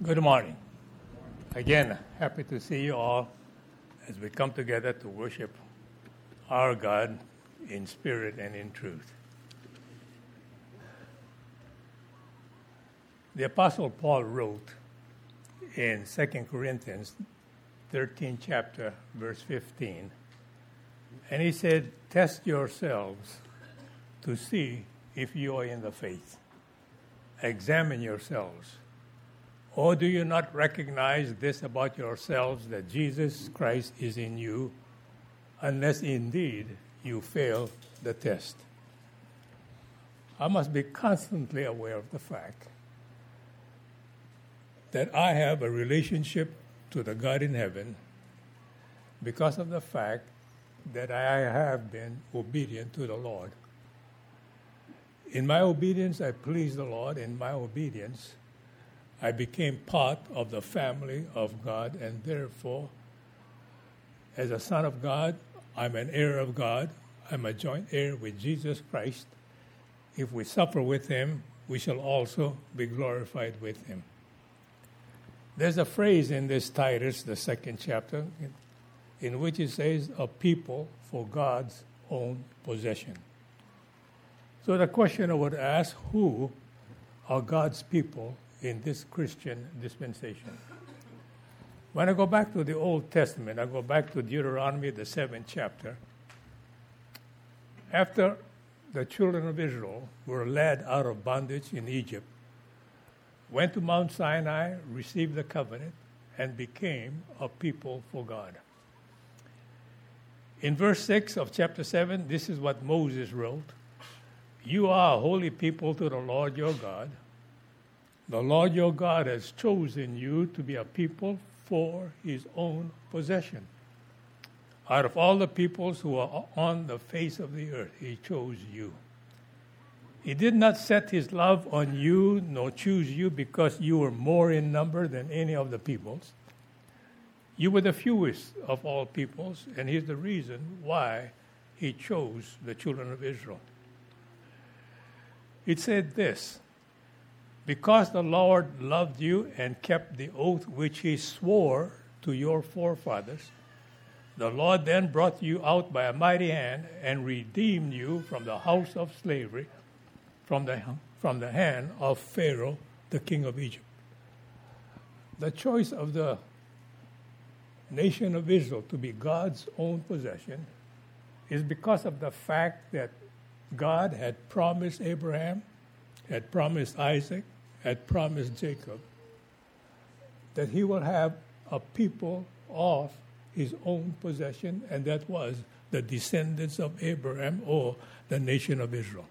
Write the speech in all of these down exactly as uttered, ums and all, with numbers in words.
Good morning. Again, happy to see you all as we come together to worship our God in spirit and in truth. The Apostle Paul wrote in Second Corinthians thirteenth chapter, verse fifteen, and he said, "Test yourselves to see if you are in the faith. Examine yourselves. Or do you not recognize this about yourselves, that Jesus Christ is in you, unless indeed you fail the test?" I must be constantly aware of the fact that I have a relationship to the God in heaven because of the fact that I have been obedient to the Lord. In my obedience, I please the Lord. In my obedience, I became part of the family of God, and therefore, as a son of God, I'm an heir of God. I'm a joint heir with Jesus Christ. If we suffer with him, we shall also be glorified with him. There's a phrase in this Titus, the second chapter, in which it says, "a people for God's own possession." So the question I would ask, who are God's people in this Christian dispensation? When I go back to the Old Testament, I go back to Deuteronomy, the seventh chapter. After the children of Israel were led out of bondage in Egypt, went to Mount Sinai, received the covenant, and became a people for God. In verse six of chapter seven, this is what Moses wrote: "You are a holy people to the Lord your God. The Lord your God has chosen you to be a people for his own possession. Out of all the peoples who are on the face of the earth, he chose you. He did not set his love on you, nor choose you because you were more in number than any of the peoples. You were the fewest of all peoples, and here's the reason why he chose the children of Israel." It said this: "Because the Lord loved you and kept the oath which he swore to your forefathers, the Lord then brought you out by a mighty hand and redeemed you from the house of slavery, from the, from the hand of Pharaoh, the king of Egypt." The choice of the nation of Israel to be God's own possession is because of the fact that God had promised Abraham, had promised Isaac, had promised Jacob that he will have a people of his own possession, and that was the descendants of Abraham, or the nation of Israel.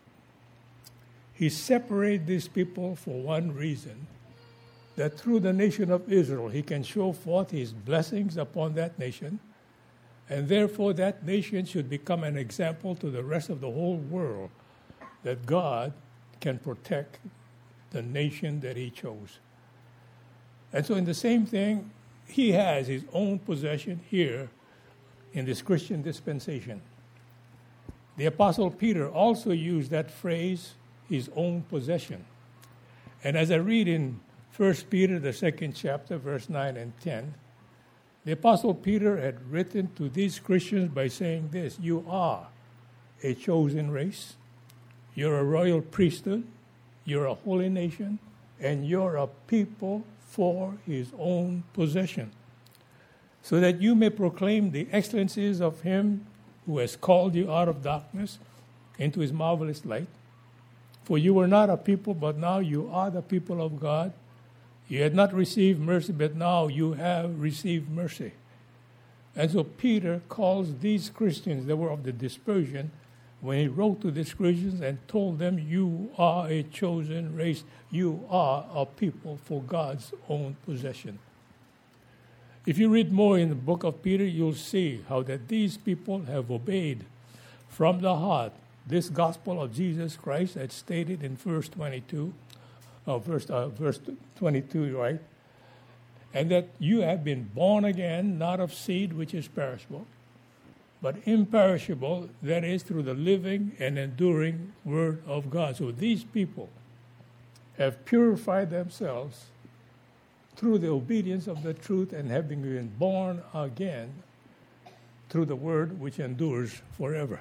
He separated these people for one reason: that through the nation of Israel he can show forth his blessings upon that nation, and therefore that nation should become an example to the rest of the whole world that God can protect the nation that he chose. And so in the same thing, he has his own possession here in this Christian dispensation. The Apostle Peter also used that phrase, his own possession. And as I read in First Peter, the second chapter, verse nine and ten, the Apostle Peter had written to these Christians by saying this: "You are a chosen race, you're a royal priesthood, you're a holy nation, and you're a people for his own possession, so that you may proclaim the excellencies of him who has called you out of darkness into his marvelous light. For you were not a people, but now you are the people of God. You had not received mercy, but now you have received mercy." And so Peter calls these Christians that were of the dispersion, when he wrote to these Christians and told them, "You are a chosen race. You are a people for God's own possession." If you read more in the book of Peter, you'll see how that these people have obeyed from the heart this gospel of Jesus Christ as stated in verse twenty-two, uh, verse, uh, verse twenty-two, right? And that you have been born again, not of seed which is perishable, but imperishable, that is, through the living and enduring word of God. So these people have purified themselves through the obedience of the truth and having been born again through the word which endures forever.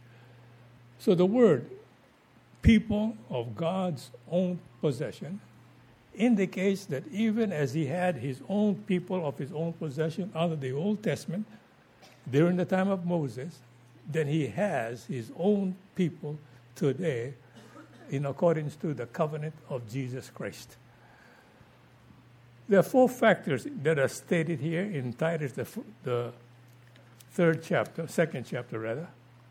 So the word, people of God's own possession, indicates that even as he had his own people of his own possession under the Old Testament, during the time of Moses, then he has his own people today in accordance to the covenant of Jesus Christ. There are four factors that are stated here in Titus, the, the third chapter, second chapter rather,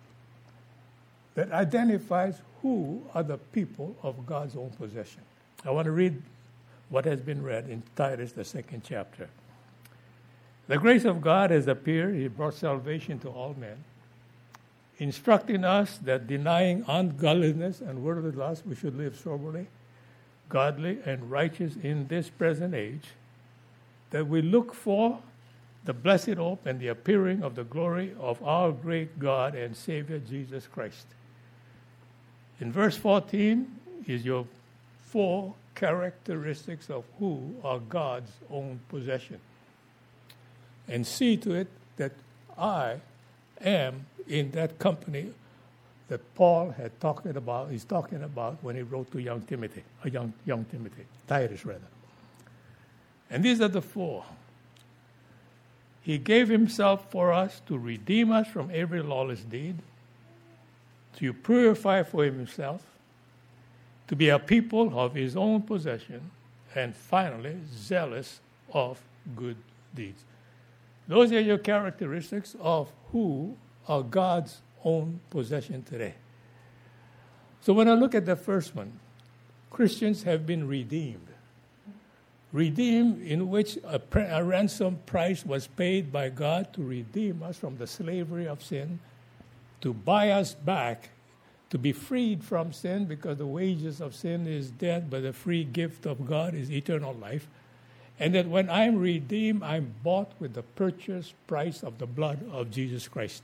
that identifies who are the people of God's own possession. I want to read what has been read in Titus, the second chapter. The grace of God has appeared. He brought salvation to all men, instructing us that denying ungodliness and worldly lust, we should live soberly, godly, and righteous in this present age, that we look for the blessed hope and the appearing of the glory of our great God and Savior Jesus Christ. In verse fourteen is your four characteristics of who are God's own possession. And see to it that I am in that company that Paul had talked about, he's talking about when he wrote to young Timothy, or young, young Timothy, Titus rather. And these are the four. He gave himself for us to redeem us from every lawless deed, to purify for himself, to be a people of his own possession, and finally, zealous of good deeds. Those are your characteristics of who are God's own possession today. So when I look at the first one, Christians have been redeemed. Redeemed in which a, pr- a ransom price was paid by God to redeem us from the slavery of sin, to buy us back, to be freed from sin, because the wages of sin is death, but the free gift of God is eternal life. And that when I'm redeemed, I'm bought with the purchase price of the blood of Jesus Christ.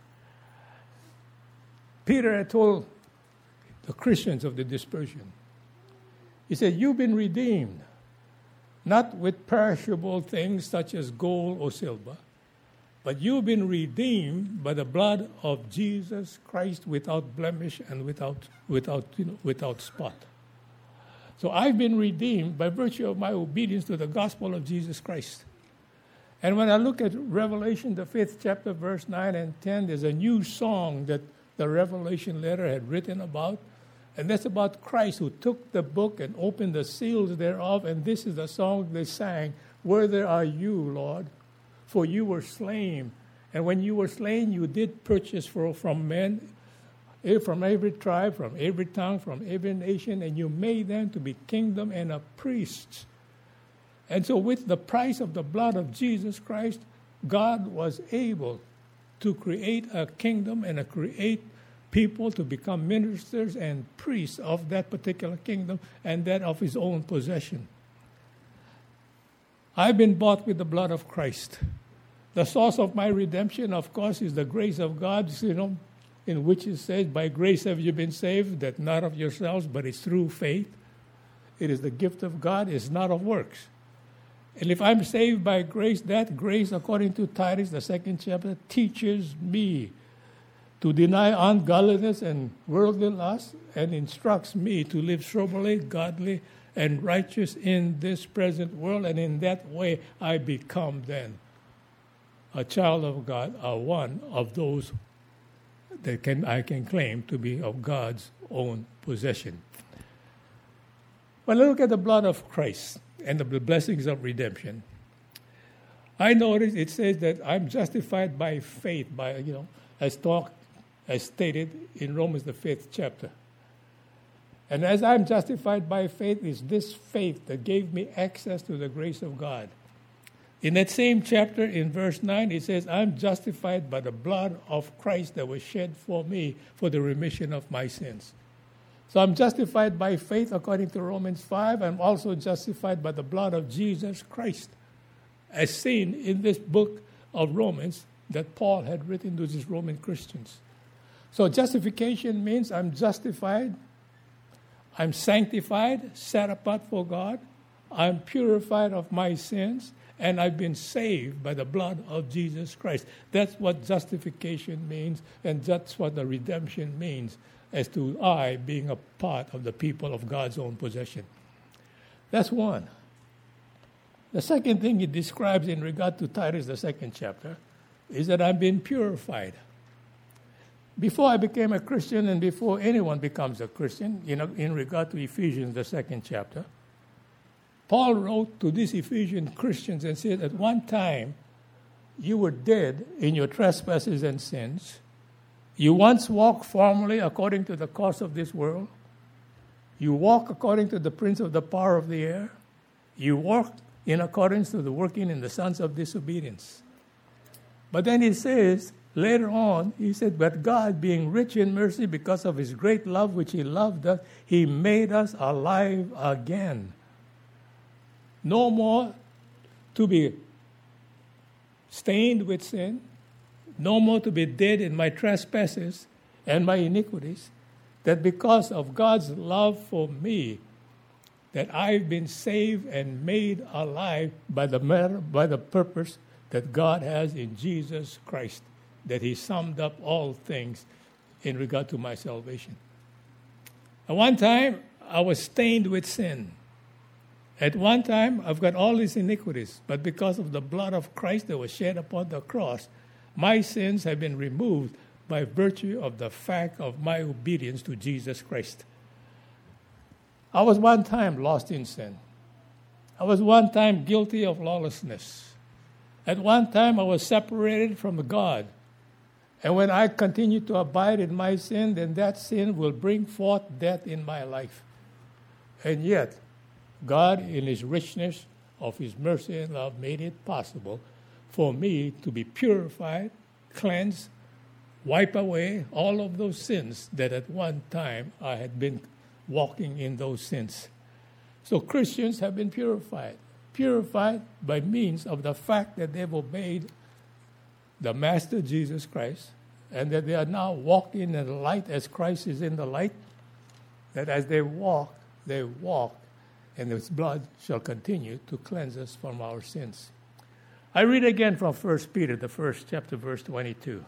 Peter had told the Christians of the dispersion, he said, you've been redeemed, not with perishable things such as gold or silver, but you've been redeemed by the blood of Jesus Christ without blemish and without, without, you know, without spot. So I've been redeemed by virtue of my obedience to the gospel of Jesus Christ. And when I look at Revelation, the fifth chapter, verse nine and ten, there's a new song that the Revelation letter had written about. And that's about Christ who took the book and opened the seals thereof. And this is the song they sang, "Worthy are you, Lord, for you were slain. And when you were slain, you did purchase for, from men, from every tribe, from every tongue, from every nation, and you made them to be kingdom and a priests." And so with the price of the blood of Jesus Christ, God was able to create a kingdom and to create people to become ministers and priests of that particular kingdom and that of his own possession. I've been bought with the blood of Christ. The source of my redemption, of course, is the grace of God, you know, in which it says, by grace have you been saved, that not of yourselves, but it's through faith. It is the gift of God, it's not of works. And if I'm saved by grace, that grace, according to Titus, the second chapter, teaches me to deny ungodliness and worldly lust, and instructs me to live soberly, godly, and righteous in this present world. And in that way, I become then a child of God, a one of those that can I can claim to be of God's own possession. When I look at the blood of Christ and the blessings of redemption, I notice it says that I'm justified by faith, by you know, as talked, as stated in Romans the fifth chapter. And as I'm justified by faith, is this faith that gave me access to the grace of God. In that same chapter, in verse nine, it says, I'm justified by the blood of Christ that was shed for me for the remission of my sins. So I'm justified by faith according to Romans five. I'm also justified by the blood of Jesus Christ, as seen in this book of Romans that Paul had written to these Roman Christians. So justification means I'm justified, I'm sanctified, set apart for God, I'm purified of my sins, and I've been saved by the blood of Jesus Christ. That's what justification means, and that's what the redemption means, as to I being a part of the people of God's own possession. That's one. The second thing he describes in regard to Titus, the second chapter, is that I've been purified. Before I became a Christian and before anyone becomes a Christian, you know, in regard to Ephesians, the second chapter, Paul wrote to these Ephesian Christians and said, at one time, you were dead in your trespasses and sins. You once walked formerly according to the course of this world. You walk according to the prince of the power of the air. You walk in accordance to the working in the sons of disobedience. But then he says, later on, he said, but God, being rich in mercy because of his great love which he loved us, he made us alive again. No more to be stained with sin, no more to be dead in my trespasses and my iniquities, that because of God's love for me, that I've been saved and made alive by the matter, by the purpose that God has in Jesus Christ, that he summed up all things in regard to my salvation. At one time, I was stained with sin. At one time, I've got all these iniquities, but because of the blood of Christ that was shed upon the cross, my sins have been removed by virtue of the fact of my obedience to Jesus Christ. I was one time lost in sin. I was one time guilty of lawlessness. At one time, I was separated from God. And when I continue to abide in my sin, then that sin will bring forth death in my life. And yet, God, in his richness of his mercy and love, made it possible for me to be purified, cleansed, wipe away all of those sins that at one time I had been walking in those sins. So Christians have been purified. Purified by means of the fact that they've obeyed the Master Jesus Christ, and that they are now walking in the light as Christ is in the light, that as they walk, they walk, and his blood shall continue to cleanse us from our sins. I read again from First Peter, the first chapter, verse twenty-two.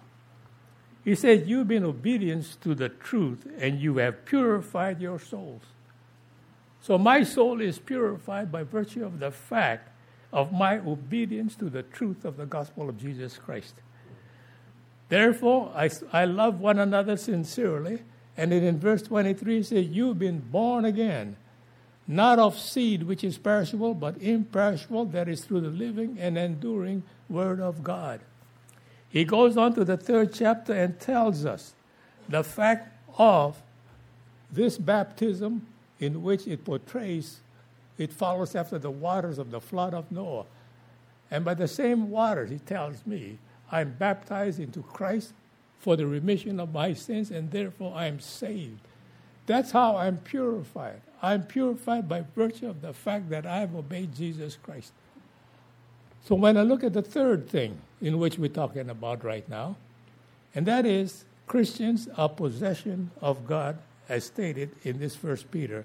He says, you've been obedient to the truth, and you have purified your souls. So my soul is purified by virtue of the fact of my obedience to the truth of the gospel of Jesus Christ. Therefore, I, I love one another sincerely. And then in verse twenty-three, it says, you've been born again, not of seed which is perishable, but imperishable, that is through the living and enduring word of God. He goes on to the third chapter and tells us the fact of this baptism, in which it portrays, it follows after the waters of the flood of Noah. And by the same waters, he tells me, I'm baptized into Christ for the remission of my sins, and therefore I am saved. That's how I'm purified. I'm purified by virtue of the fact that I've obeyed Jesus Christ. So when I look at the third thing in which we're talking about right now, and that is Christians are possession of God, as stated in this First Peter,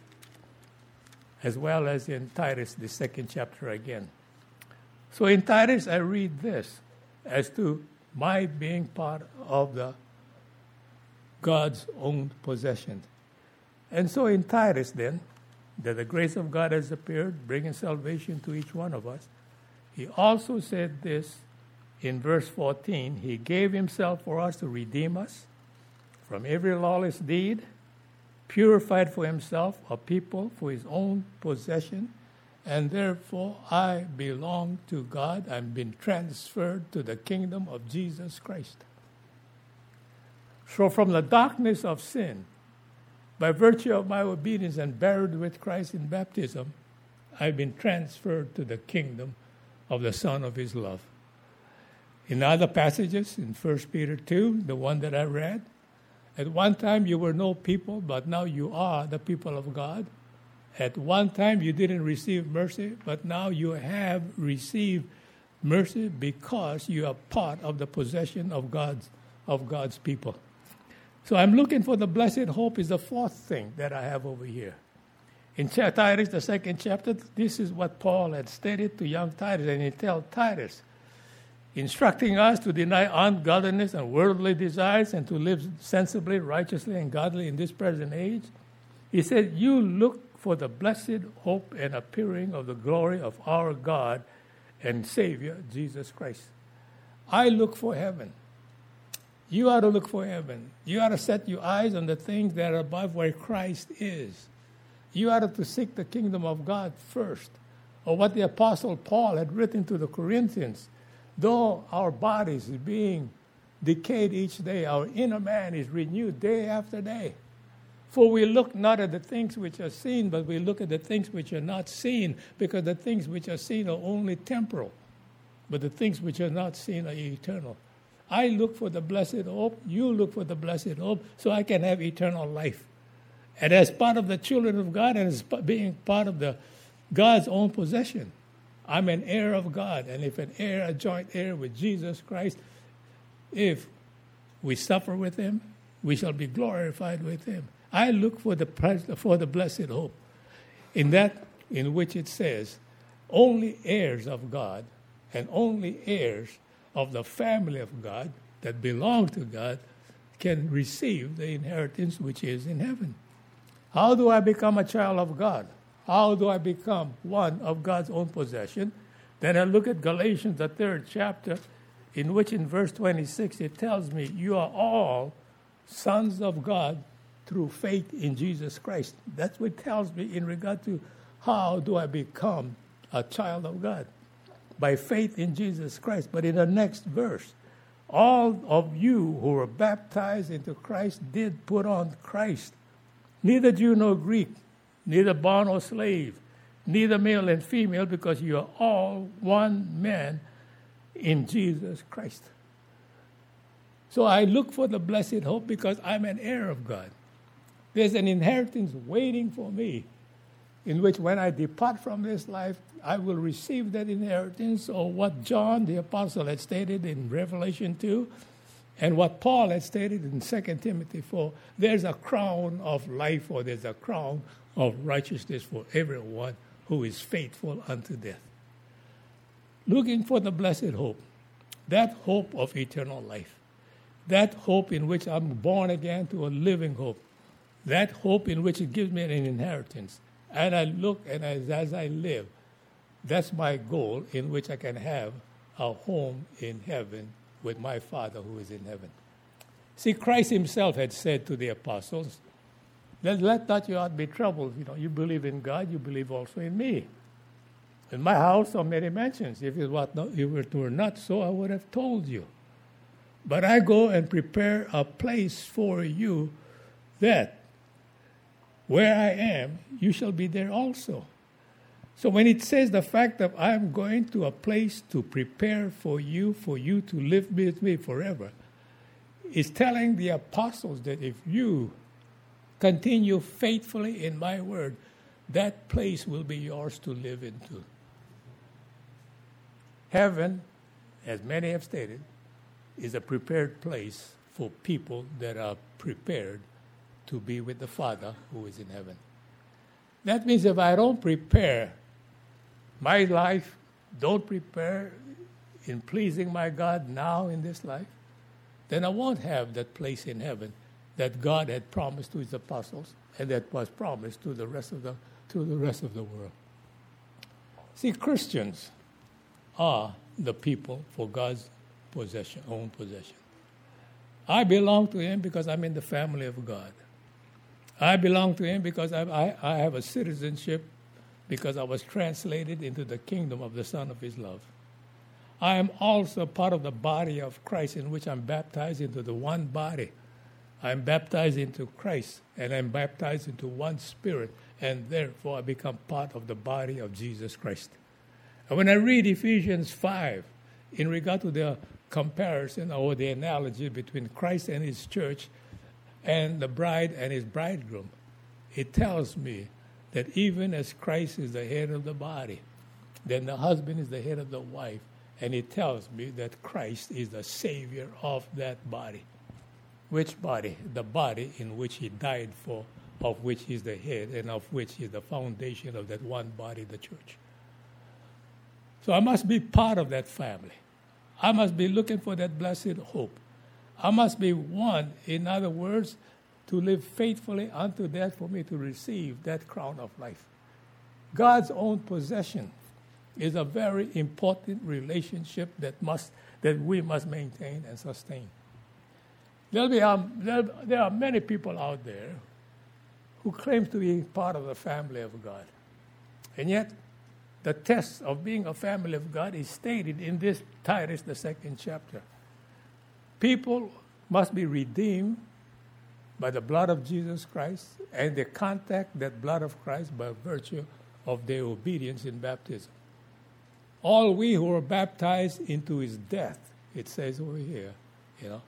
as well as in Titus, the second chapter again. So in Titus, I read this as to my being part of the God's own possession. And so in Titus then, that the grace of God has appeared, bringing salvation to each one of us, he also said this in verse fourteen, he gave himself for us to redeem us from every lawless deed, purified for himself a people for his own possession, and therefore I belong to God. I've been transferred to the kingdom of Jesus Christ. So from the darkness of sin, by virtue of my obedience and buried with Christ in baptism, I've been transferred to the kingdom of the Son of his love. In other passages, in First Peter two, the one that I read, at one time you were no people, but now you are the people of God. At one time you didn't receive mercy, but now you have received mercy because you are part of the possession of God's, of God's people. So I'm looking for the blessed hope is the fourth thing that I have over here. In Titus, the second chapter, this is what Paul had stated to young Titus, and he tells Titus, instructing us to deny ungodliness and worldly desires and to live sensibly, righteously, and godly in this present age. He said, you look for the blessed hope and appearing of the glory of our God and Savior, Jesus Christ. I look for heaven. You ought to look for heaven. You ought to set your eyes on the things that are above where Christ is. You ought to seek the kingdom of God first. Or what the Apostle Paul had written to the Corinthians. Though our bodies is being decayed each day, our inner man is renewed day after day. For we look not at the things which are seen, but we look at the things which are not seen, because the things which are seen are only temporal, but the things which are not seen are eternal. I look for the blessed hope, you look for the blessed hope, so I can have eternal life. And as part of the children of God, and as being part of the God's own possession, I'm an heir of God, and if an heir, a joint heir with Jesus Christ, if we suffer with him, we shall be glorified with him. I look for the for the blessed hope, in that in which it says, only heirs of God and only heirs of the family of God that belong to God can receive the inheritance which is in heaven. How do I become a child of God? How do I become one of God's own possession? Then I look at Galatians, the third chapter, in which in verse twenty-six it tells me, you are all sons of God through faith in Jesus Christ. That's what it tells me in regard to how do I become a child of God. By faith in Jesus Christ. But in the next verse, all of you who were baptized into Christ did put on Christ. Neither Jew nor Greek, neither bond or slave, neither male and female, because you are all one man in Jesus Christ. So I look for the blessed hope because I'm an heir of God. There's an inheritance waiting for me, in which when I depart from this life, I will receive that inheritance, or what John the Apostle had stated in Revelation two, and what Paul had stated in Second Timothy four. There's a crown of life, or there's a crown of righteousness for everyone who is faithful unto death. Looking for the blessed hope, that hope of eternal life, that hope in which I'm born again to a living hope, that hope in which it gives me an inheritance. And I look, and as, as I live, that's my goal, in which I can have a home in heaven with my Father who is in heaven. See, Christ himself had said to the apostles, let, let not your heart be troubled. You know, you believe in God, you believe also in me. In my house are many mansions. If it, was not, if it were not so, I would have told you. But I go and prepare a place for you, that where I am, you shall be there also. So when it says the fact that I am going to a place to prepare for you, for you to live with me forever, it's telling the apostles that if you continue faithfully in my word, that place will be yours to live into. Heaven, as many have stated, is a prepared place for people that are prepared to be with the Father who is in heaven. That means if I don't prepare my life, don't prepare in pleasing my God now in this life, then I won't have that place in heaven that God had promised to his apostles and that was promised to the rest of the to the rest of the world. See, Christians are the people for God's possession, own possession. I belong to him because I'm in the family of God. I belong to him because I, I, I have a citizenship, because I was translated into the kingdom of the Son of his love. I am also part of the body of Christ, in which I'm baptized into the one body. I'm baptized into Christ, and I'm baptized into one spirit, and therefore I become part of the body of Jesus Christ. And when I read Ephesians five, in regard to the comparison or the analogy between Christ and his church and the bride and his bridegroom, it tells me that even as Christ is the head of the body, then the husband is the head of the wife, and it tells me that Christ is the Savior of that body. Which body? The body in which he died for of which He's the head and of which He's the foundation of that one body, the church. So I must be part of that family. I must be looking for that blessed hope. I must be one, in other words, to live faithfully unto death for me to receive that crown of life. God's own possession is a very important relationship that must that we must maintain and sustain. There'll be, um, there, there are many people out there who claim to be part of the family of God. And yet, the test of being a family of God is stated in this Titus, the second chapter. People must be redeemed by the blood of Jesus Christ, and they contact that blood of Christ by virtue of their obedience in baptism. All we who are baptized into His death, it says over here, you know,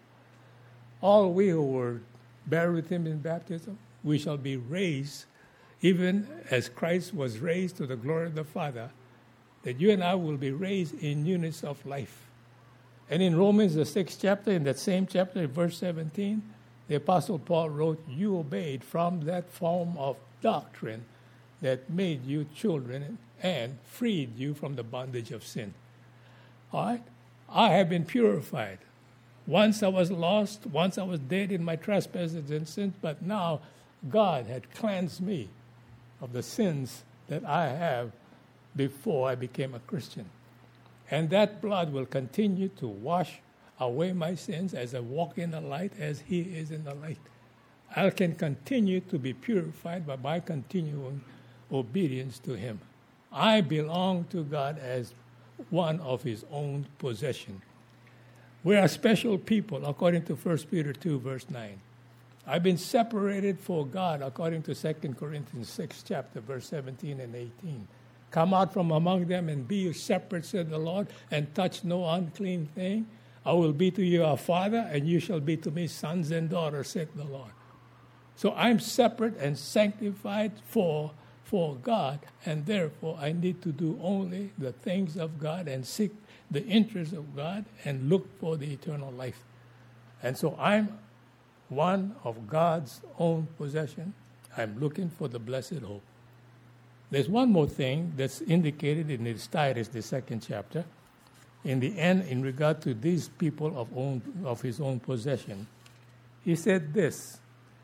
all we who were buried with Him in baptism, we shall be raised, even as Christ was raised to the glory of the Father, that you and I will be raised in newness of life. And in Romans, the sixth chapter, in that same chapter, verse seventeen, the Apostle Paul wrote, you obeyed from that form of doctrine that made you children and freed you from the bondage of sin. All right? I have been purified. Once I was lost, once I was dead in my trespasses and sins, but now God had cleansed me of the sins that I have before I became a Christian. And that blood will continue to wash away my sins as I walk in the light as He is in the light. I can continue to be purified by my continuing obedience to Him. I belong to God as one of His own possession. We are special people, according to First Peter two, verse nine. I've been separated for God, according to Second Corinthians six, chapter, verse seventeen and eighteen. Come out from among them and be you separate, said the Lord, and touch no unclean thing. I will be to you a father, and you shall be to me sons and daughters, said the Lord. So I'm separate and sanctified for, for God, and therefore I need to do only the things of God and seek the interests of God and look for the eternal life. And so I'm one of God's own possession. I'm looking for the blessed hope. There's one more thing that's indicated in this Titus, the second chapter. In the end, in regard to these people of own of his own possession, he said this.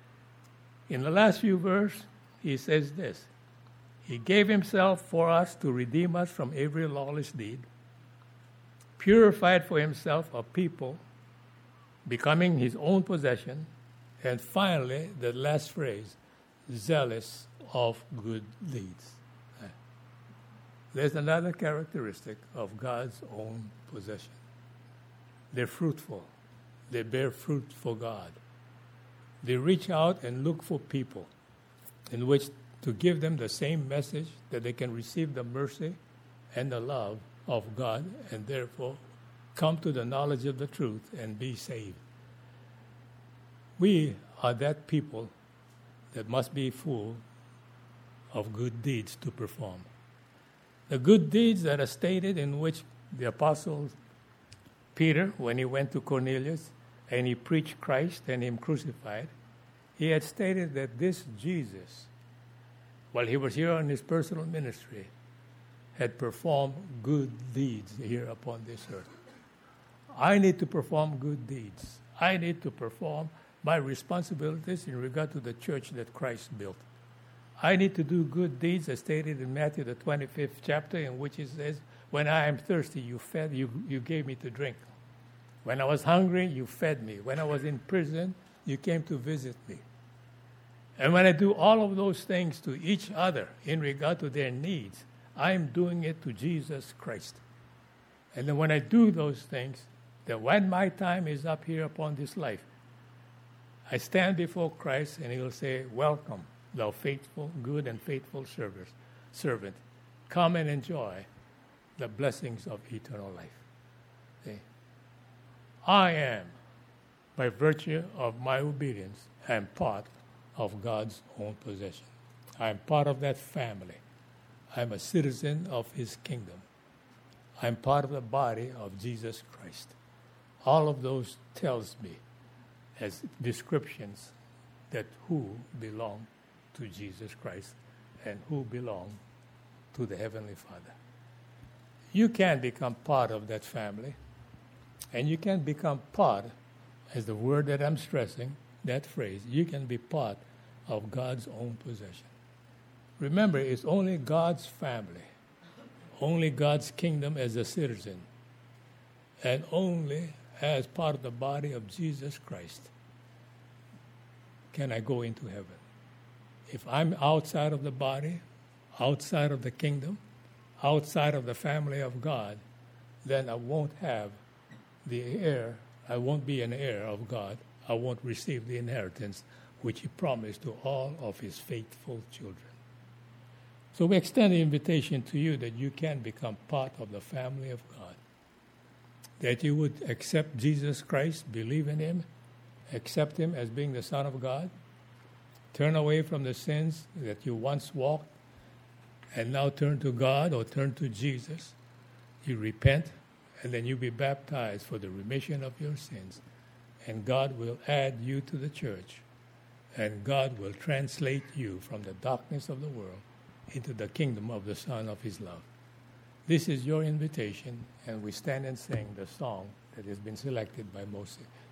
In the last few verses, he says this. He gave himself for us to redeem us from every lawless deed, purified for himself a people, becoming his own possession, and finally, the last phrase, zealous of good deeds. There's another characteristic of God's own possession. They're fruitful. They bear fruit for God. They reach out and look for people in which to give them the same message that they can receive the mercy and the love of God and therefore come to the knowledge of the truth and be saved. We are that people that must be full of good deeds to perform. The good deeds that are stated in which the Apostle Peter, when he went to Cornelius and he preached Christ and him crucified, he had stated that this Jesus, while he was here on his personal ministry, had performed good deeds here upon this earth. I need to perform good deeds. I need to perform my responsibilities in regard to the church that Christ built. I need to do good deeds as stated in Matthew, the twenty-fifth chapter, in which it says, when I am thirsty, you fed, you, you gave me to drink. When I was hungry, you fed me. When I was in prison, you came to visit me. And when I do all of those things to each other in regard to their needs, I am doing it to Jesus Christ. And then when I do those things, that when my time is up here upon this life, I stand before Christ and he will say, welcome, thou faithful, good and faithful servant. servant. Come and enjoy the blessings of eternal life. See? I am, by virtue of my obedience, I am part of God's own possession. I am part of that family. I am a citizen of his kingdom. I am part of the body of Jesus Christ. All of those tells me as descriptions that who belong to Jesus Christ and who belong to the Heavenly Father. You can become part of that family, and you can become part, as the word that I'm stressing, that phrase, you can be part of God's own possession. Remember, it's only God's family, only God's kingdom as a citizen, and only as part of the body of Jesus Christ can I go into heaven. If I'm outside of the body, outside of the kingdom, outside of the family of God, then I won't have the heir, I won't be an heir of God. I won't receive the inheritance which he promised to all of his faithful children. So we extend the invitation to you that you can become part of the family of God, that you would accept Jesus Christ, believe in him, accept him as being the Son of God, turn away from the sins that you once walked, and now turn to God or turn to Jesus. You repent, and then you be baptized for the remission of your sins. And God will add you to the church, and God will translate you from the darkness of the world into the kingdom of the Son of his love. This is your invitation, and we stand and sing the song that has been selected by Moses.